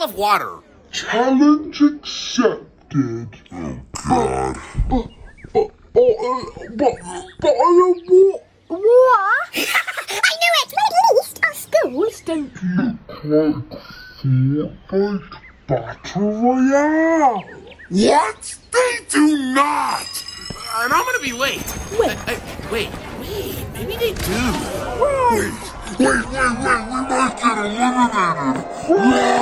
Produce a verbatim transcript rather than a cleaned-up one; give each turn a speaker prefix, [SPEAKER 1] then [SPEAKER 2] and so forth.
[SPEAKER 1] of water.
[SPEAKER 2] Challenge accepted.
[SPEAKER 3] Oh, God.
[SPEAKER 2] But, but, but, uh, but, but I don't want...
[SPEAKER 4] What? I knew it! But at least our schools don't
[SPEAKER 2] look like Fortnite Battle Royale.
[SPEAKER 3] What? They do not!
[SPEAKER 1] And I'm gonna be late.
[SPEAKER 4] Wait.
[SPEAKER 1] Uh, uh, wait, wait, maybe they do.
[SPEAKER 3] Wait, wait, wait, wait, we might get eliminated!